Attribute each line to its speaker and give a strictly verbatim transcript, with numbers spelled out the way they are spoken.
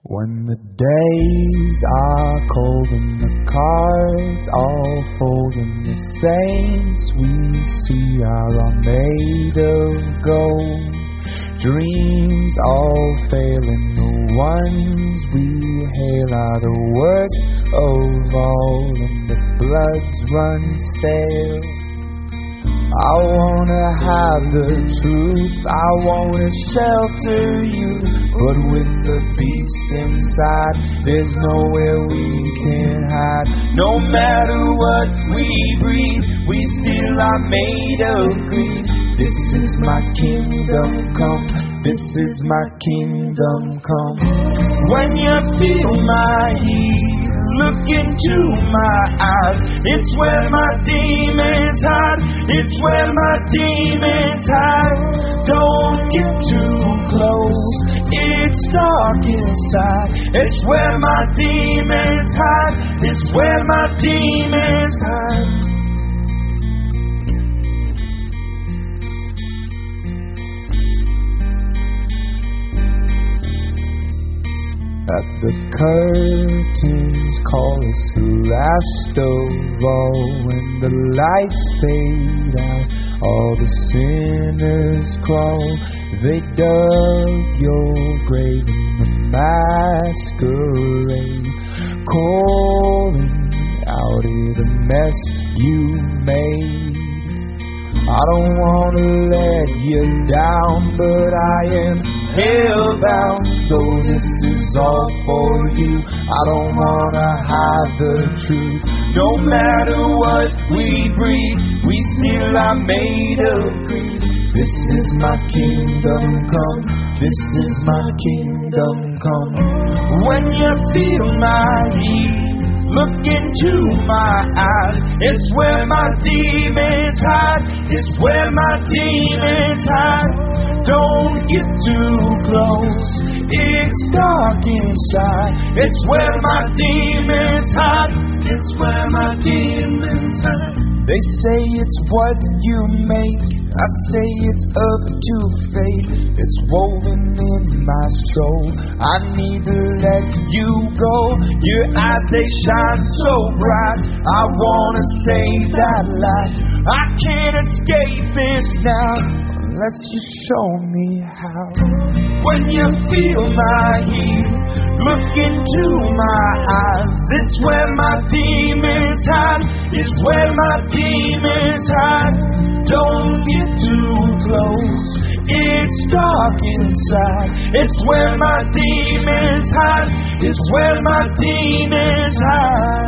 Speaker 1: When the days are cold and the cards all fold and the saints we see are all made of gold, dreams all fail and the ones we hail are the worst of all, and the bloods run stale. I wanna have the truth, I wanna shelter you, but with the beast inside, there's nowhere we can hide. No matter what we breathe, we still are made of greed. This is my kingdom come, this is my kingdom come. When you feel my heat, look into my eyes. It's where my demons hide, it's where my demons hide. Don't get too close, it's dark inside. It's where my demons hide, it's where my demons hide. At the curtains call us the last of all. When the lights fade out, all the sinners crawl. They dug your grave in the masquerade, calling out of the mess you've made. I don't wanna let you down, but I am hellbound. Though this is all for you, I don't wanna hide the truth. No matter what we breathe, we still are made of greed. This is my kingdom come, this is my kingdom come. When you feel my heat, look into my eyes. It's where my demons hide, it's where my demons hide. Don't get too close, it's dark inside. It's where my demons hide, it's where my demons hide. They say it's what you make, I say it's up to fate. It's woven in my soul, I need to let you go. Your eyes, they shine so bright, I wanna save that light. I can't escape this now, unless you show me how. When you feel my heat, look into my eyes. It's where my demons hide, it's where my demons hide. Don't get too close, it's dark inside. It's where my demons hide, it's where my demons hide.